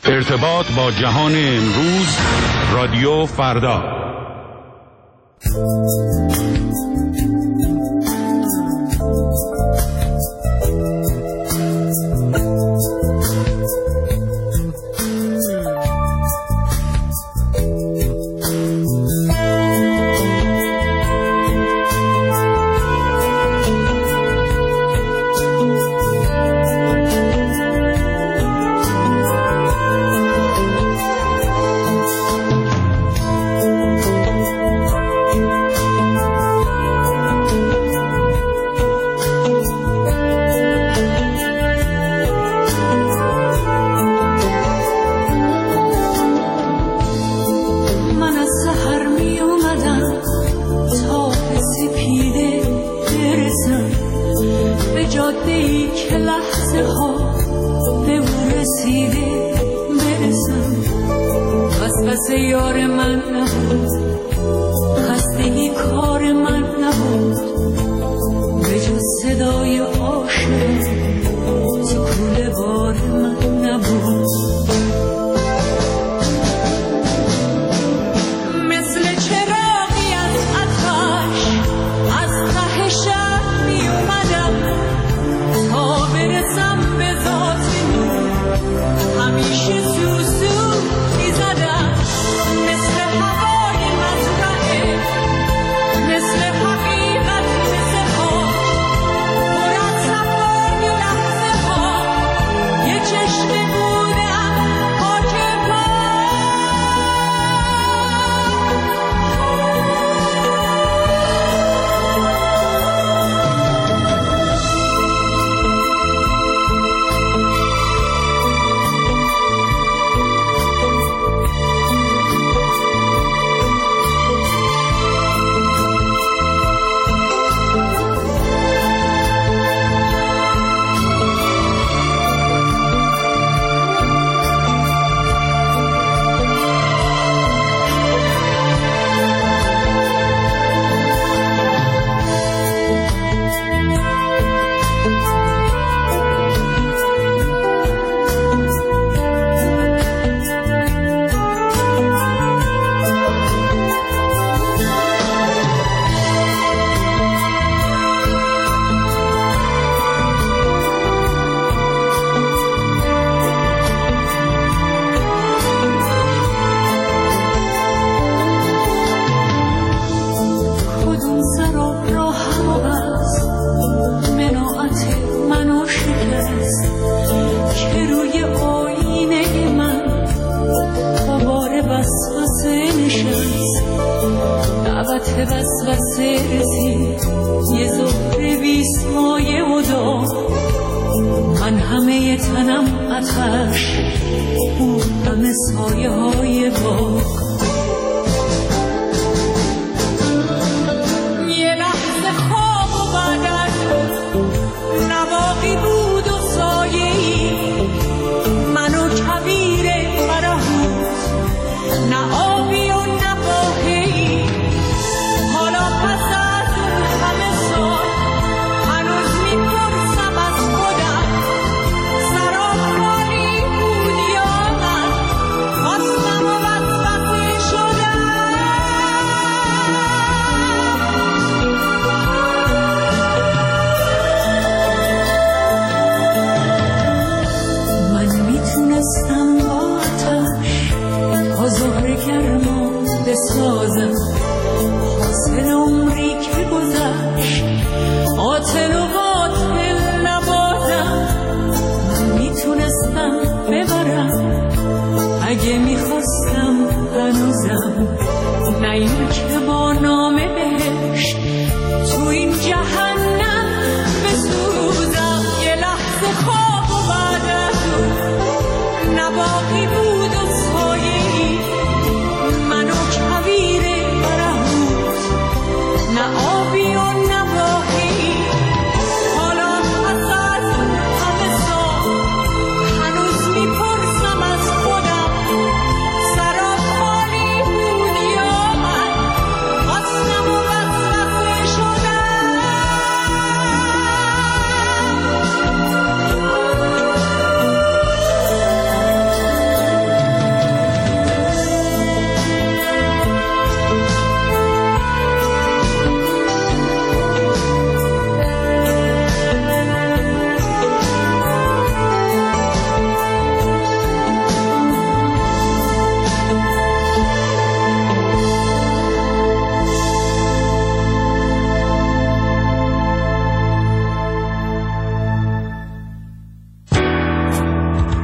ارتباط با جهان امروز، رادیو فردا.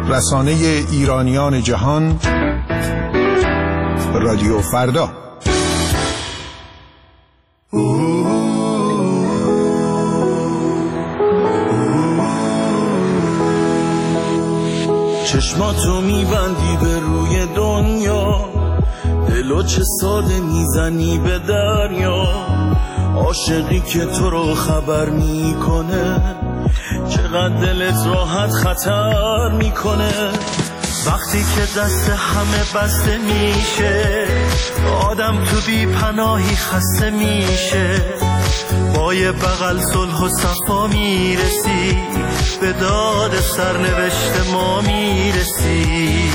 رسانه ایرانیان جهان، رادیو فردا. چشماتو میبندی به روی دنیا، دلو چه ساده میزنی به دریا. عاشقی که تو رو خبر میکنه، چقدر دلت راحت خطر میکنه. وقتی که دست همه بسته میشه، آدم تو بی پناهی خسته میشه. با یه بغل صلح و صفا میرسی، به داد سرنوشت ما میرسی.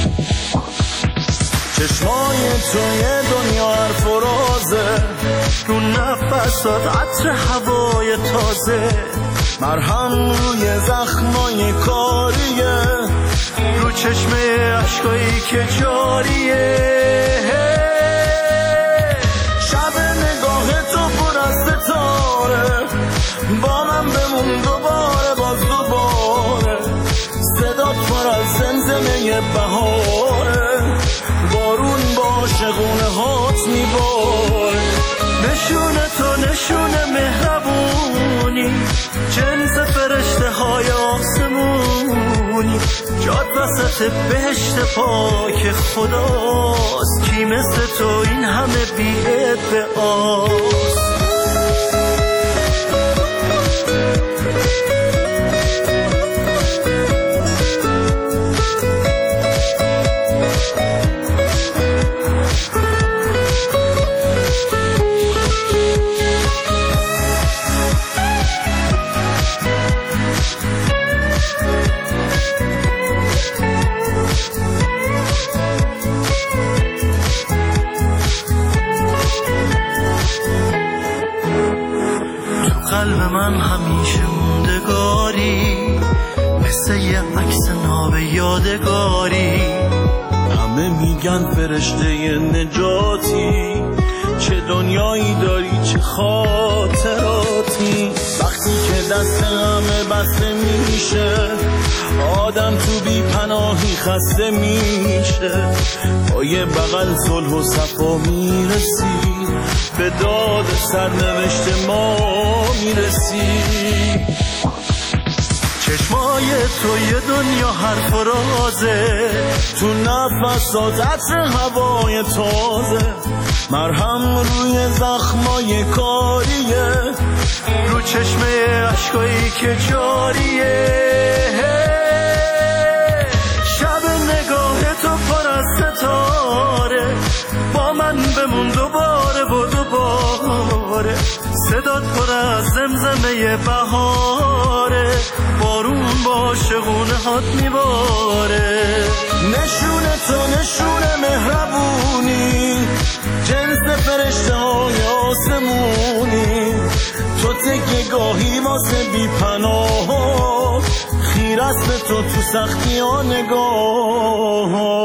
چشمای تو یه دنیا حرف و رازه، رو نفسات عطر هوای تازه. مرهم روی زخمای کاریه، رو چشمه عشقایی که جاریه. شب نگاه تو پر از ستاره، با من بمون دوباره باز دوباره. صدات پر از زمزمه بهاره، بارون با شغونه هات میباره. نشونه تو نشونه مهربونی، جنس فرشته های آسمونی. جاد وسط بهشت پاک خداست، کی مثل تو این همه بی ادعاست. قلب من همیشه موندگاری، مثل یه عکس ناب یادگاری. همه میگن فرشته نجاتی، چه دنیایی داری چه خاطراتی. وقتی که دست همه بسته میشه، آدم تو بی پناهی خسته میشه. با یه بغل صلح و صفا میرسی، به داد سرنوشت ما میرسی. چشمای تو یه دنیا حرف و رازه، تو نفسات عطر هوای تازه. مرهم روی زخمای کاریه، رو چشمه عشقایی که جاریه. شب نگاه تو پر از ستاره، با من بمون دوباره و دوباره. صدات پر از زمزمه بهاره، بارون با شغونه هات میباره. نشونه تو نشونه مهربونی، جنس فرشته های آسمونی. تو تکه گاهی واسه بی پناه، خیره است به تو تو سختی ها نگاه.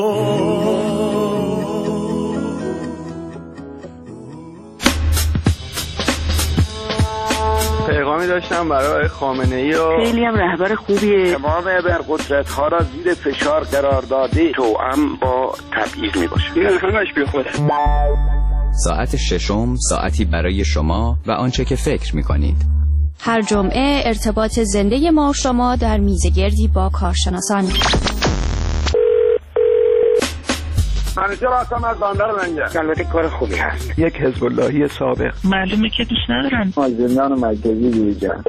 پیغامی داشتم برای خامنه‌ای و خیلی هم رهبر خوبیه. تمام ابرقدرت‌ها را زیر فشار قرار داده، توأم با تبعیض میباشه. این همش بیخوده. ساعت ششم، ساعتی برای شما و آنچه که فکر می‌کنید. هر جمعه ارتباط زنده ما شما در میزگردی با کارشناسان. منیجر هستم از بندر منجر. البته کار خوبی هست. یک حزب اللهی سابق. معلومه که دوست ندارم. مازندران مرکزی دیجا.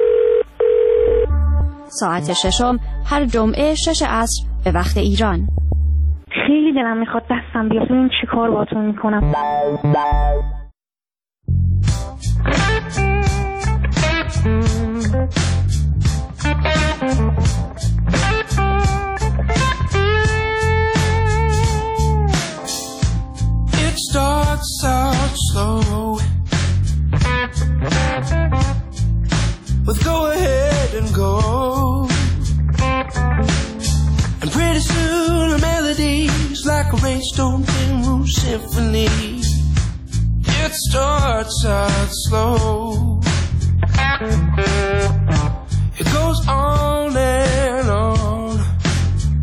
ساعت ششم هر جمعه 6 عصر به وقت ایران. خیلی دلم میخواد دستم بیاد ببینیم چی کار باهاتون میکنم. It starts out slow with go ahead and go, and pretty soon the melody's like a Rainstone Penrose symphony. It starts out slow, it goes on and on,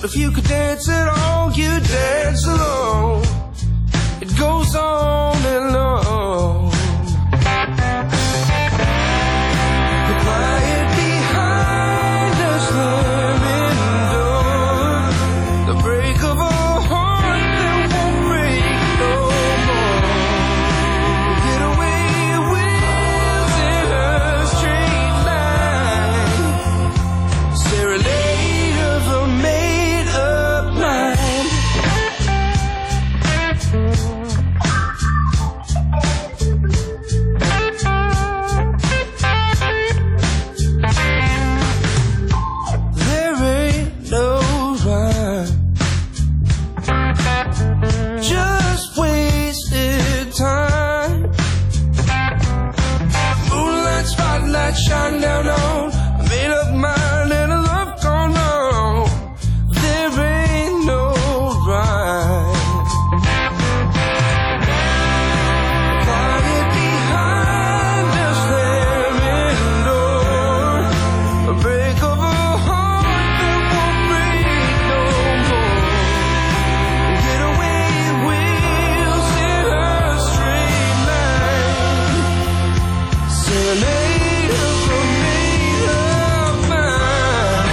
If you could dance at all, you'd dance alone. It goes on and on. The quiet behind the slamming door, the break of a heart that won't break no more. Get away wheels in a straight line, serenade of a made-up mind. There ain't no rhyme, just wasted time. Moonlight, spotlight, shine down on a made-up mind and a love gone wrong. There ain't no rhyme. Quiet behind the slamming door, a break of a heart that won't break no more. Get away wheels in a straight line, serenade of a made-up mind.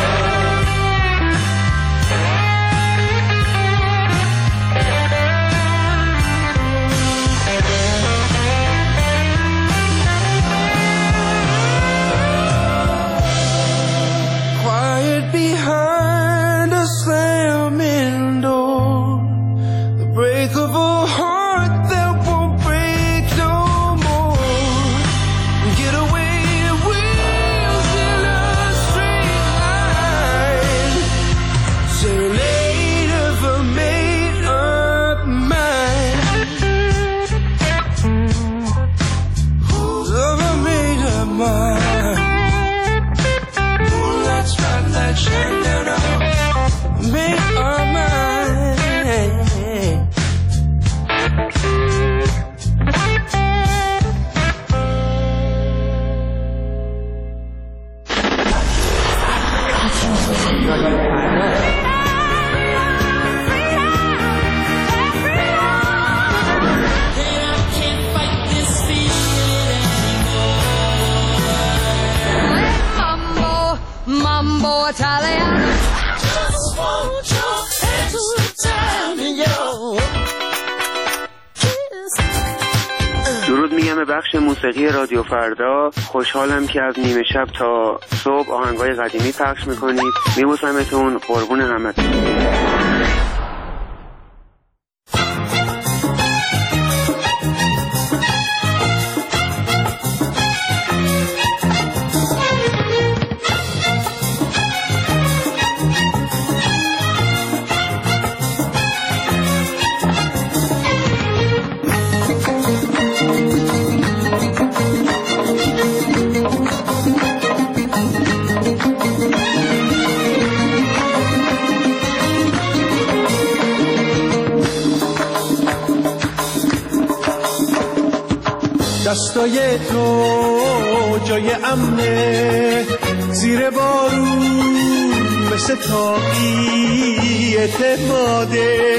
Quiet behind a slamming door, the break of a heart that won't break no more. Get away wheels in a straight line, serenade of a made-up mind. Of a made-up mind. Moonlight, spotlight, shine down on made-up mind. Mambo Italian. درود میگم به بخش موسیقی رادیو فردا. خوشحالم که از نیمه شب تا صبح آهنگای قدیمی پخش میکنید. میبوسمتون، قربون همتون. دستای تو جای امنه، زیر بارون مثل تاقی اعتماده،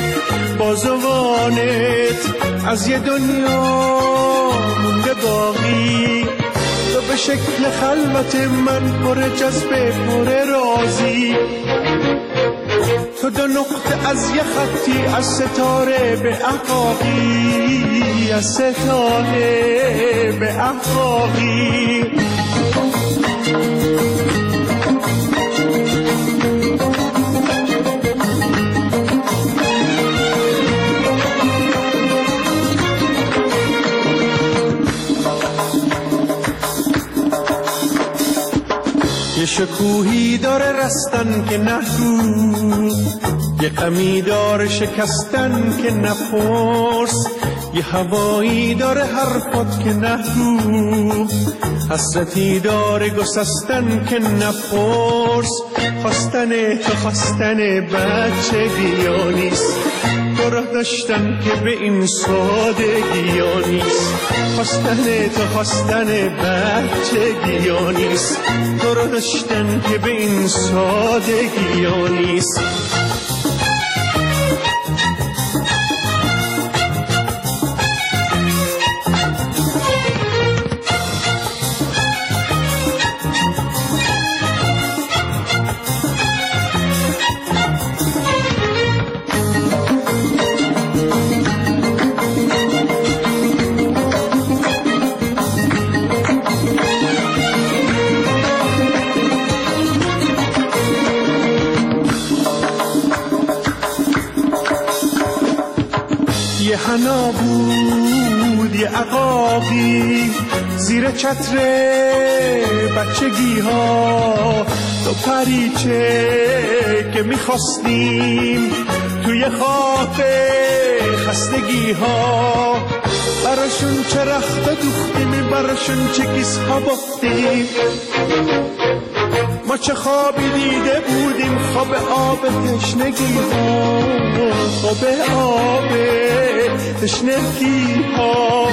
بازوانت از یه دنیا مونده باقی. تو به شکل خلوت من پر جذبه پر رازی، تو دو نقطه از یه خطی از ستاره به احقاقی، از ستاره به احقاقی. یه شکوهی داره رستن که نگو، یه غمی داره شکستن که نپرس، یه هوایی داره حرفات که نگو، حسرتی داره گسستن که نپرس. خواستن تو خواستن بچگی ها نیست، تو راه داشتن که به این سادگی ها نیست. خواستن تو خواستن بچگی ها نیست، تو رو داشتن که به این سادگی ها نیست. حنا بود یه عقاقی زیر چتر بچگی ها، تو پریچه که میخواستیم توی خاک خستگی ها، براشون چه رخت دوختیم، براشون چه کیس ها باختیم. ما چه خوابی دیده بودیم، خواب آب تشنگی ها، خواب آب تشنگی ها.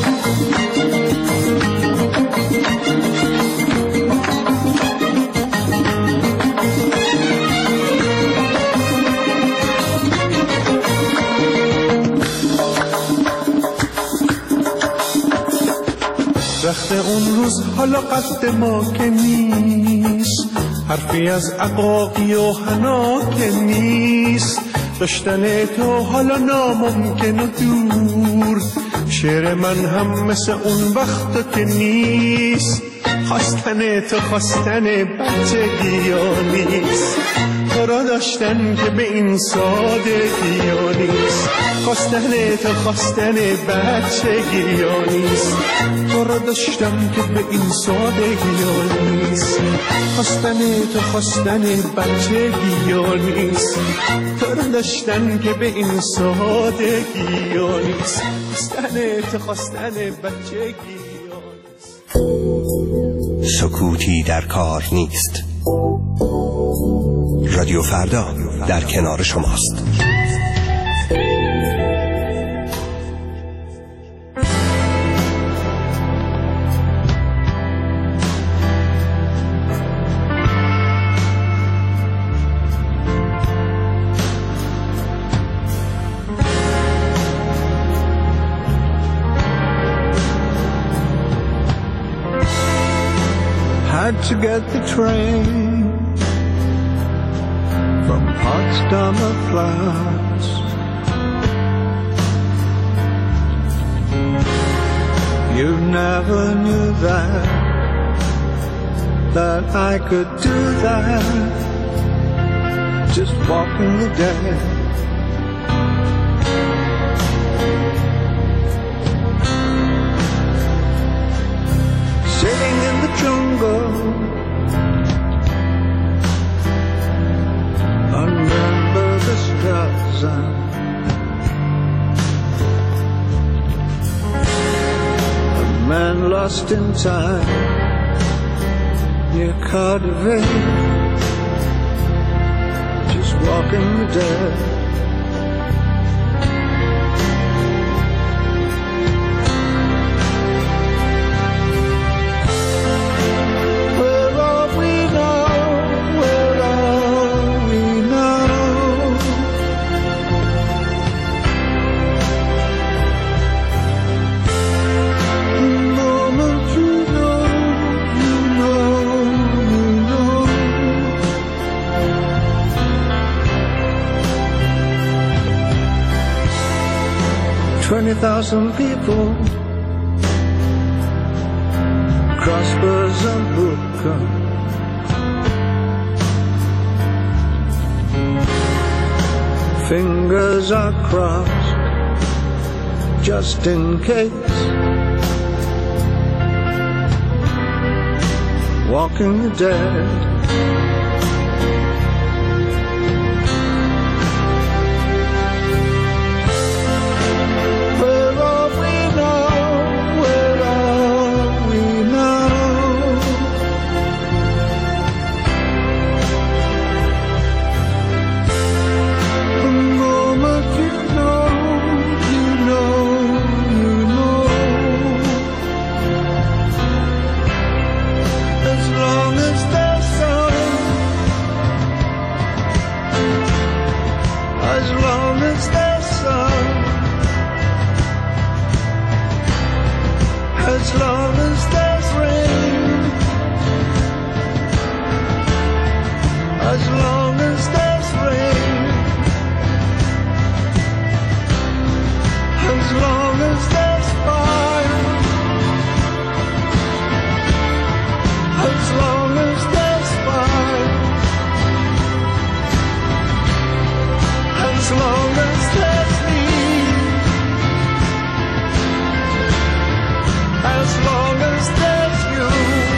رخت اون روز حالا قد ما که نیست، حرفی از عقاقی و حنا که نیست، داشتن تو حالا ناممکن و دور، شعر من هم مثل اون وقت که نیست. خواستن تو خواستن بچگی ها نیست، تو را داشتن که به این سادگی ها نیست. خواستن تو خواستن بچگی ها نیست، تو را داشتن که به این سادگی ها نیست. خواستن تو خواستن بچگی ها نیست، تو را داشتن که به این سادگی ها نیست. خواستن تو خواستن بچگی ها نیست. سکوتی در کار نیست. رادیو فردا در کنار شماست. Had to get the train from Potsdamer Platz. You never knew that I could do that, just walking the dead. Sitting in the jungle, remember the Straße. A man lost in time near Cardiff, just walking the dead. $20,000 people, crossbows and Buka, fingers are crossed just in case, walking the dead. as long as there's rain, as long as there's rain, as long as there's fire, as long as there's fire, as long as there's need, as long as there's you.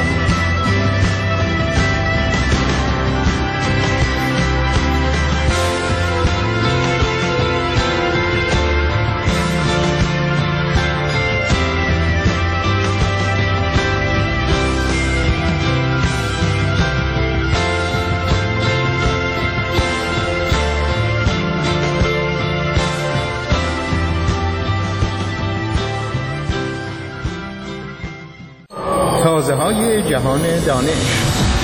تازه‌های جهان دانش.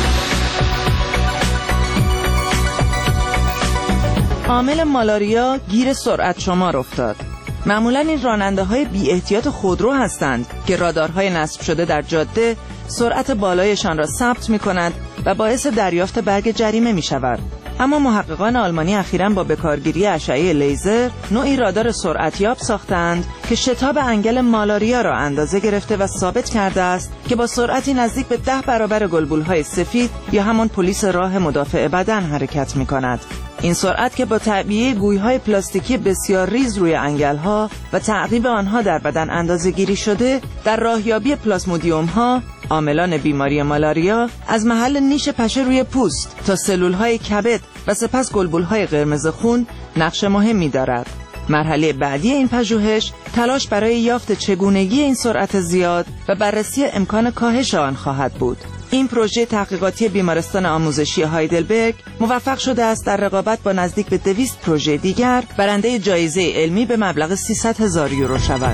عامل مالاریا گیر سرعت شمار افتاد. معمولاً این راننده‌های بی احتیاط خودرو هستند که رادارهای نصب شده در جاده سرعت بالایشان را ثبت می‌کند و باعث دریافت برگ جریمه می‌شود. اما محققان آلمانی اخیراً با بکارگیری اشعه لیزر نوعی رادار سرعتیاب ساختند که شتاب انگل مالاریا را اندازه گرفته و ثابت کرده است که با سرعتی نزدیک به 10 برابر گلبولهای سفید یا همان پلیس راه مدافع بدن حرکت می‌کند. این سرعت که با تعبیه گوی‌های پلاستیکی بسیار ریز روی انگل‌ها و تعقیب آنها در بدن اندازه‌گیری شده در راهیابی پلاسمودیوم‌ها، عاملان بیماری مالاریا، از محل نیش پشه روی پوست تا سلول‌های کبد و سپس گلبولهای قرمز خون نقش مهمی دارد. مرحله بعدی این پژوهش تلاش برای یافت چگونگی این سرعت زیاد و بررسی امکان کاهش آن خواهد بود. این پروژه تحقیقاتی بیمارستان آموزشی هایدلبرگ موفق شده است در رقابت با نزدیک به 200 پروژه دیگر برنده جایزه علمی به مبلغ 300,000 یورو شود.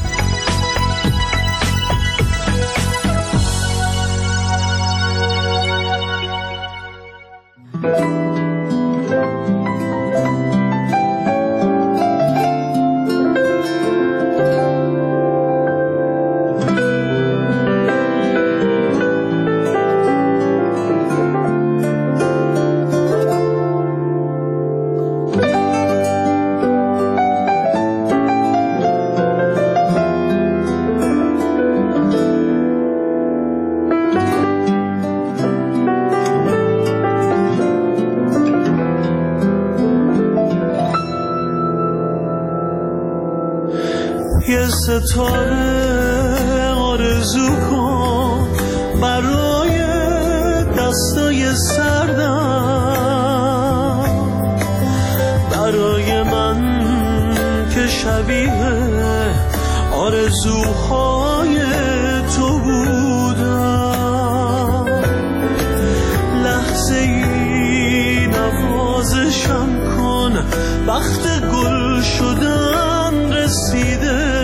یه ستاره آرزو کن برای دستای سردم، برای من که شبیه آرزوهای تو بودم. لحظه ای نوازشم کن، وقت گل شدن رسیده.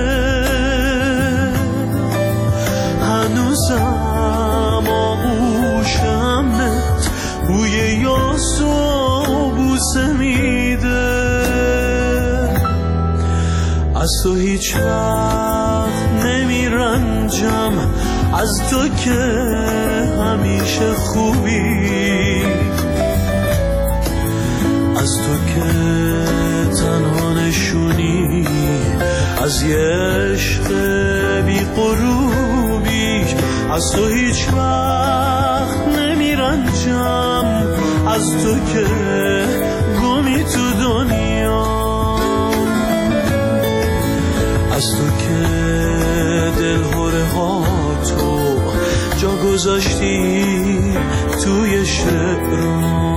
هنوزم آغوشمت بوی یاس و بوسه میده. از تو هیچ وقت نمیرنجم، از تو که همیشه خوبی، از تو که تنها نشونی از یه عشق بی غروبی. از تو هیچ وقت نمیرنجم، از تو که گمی تو دنیا، از تو که دلهوره ها تو جا گذاشتی توی شعرام.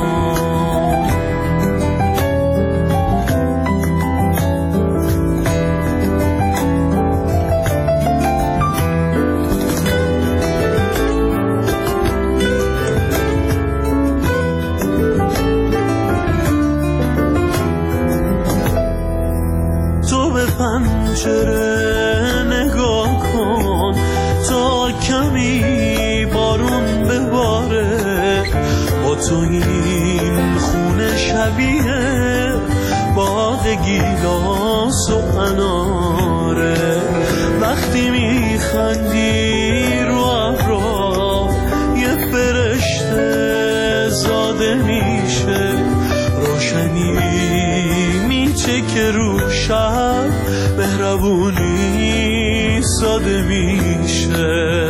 پنجره نگاه کن تا کمی بارون بباره، با تو این میشه.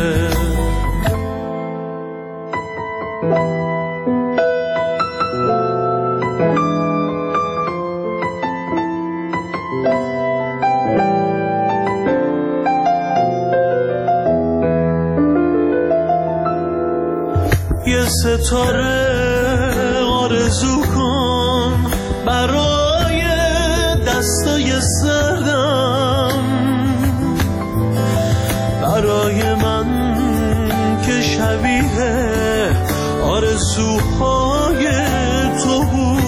یه ستاره آرزو کن برای دستای سردم، برای من که شبیه آرزوهای تو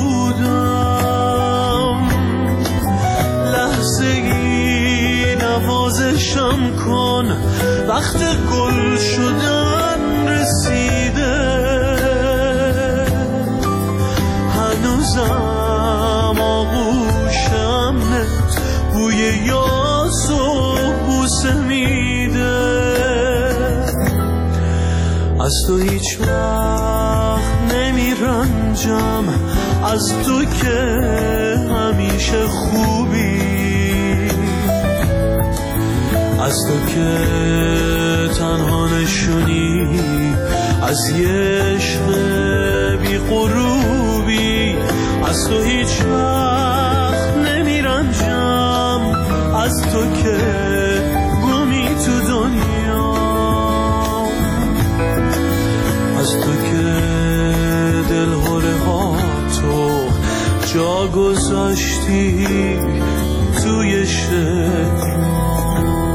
بودم. لحظه ای نوازشم کن، وقت گل شدن رسیده. هنوزم آغوشم نت بوی یاس و بوسه میده. از تو هیچ وقت نمیرنجم، از تو که همیشه خوبی، از تو که تنها نشونی از یه عشق بی غروبی. از تو هیچ وقت نمیرنجم، از تو که گمی تو دنیا، از تو که دلهوره ها تو جا گذاشتی توی شعر.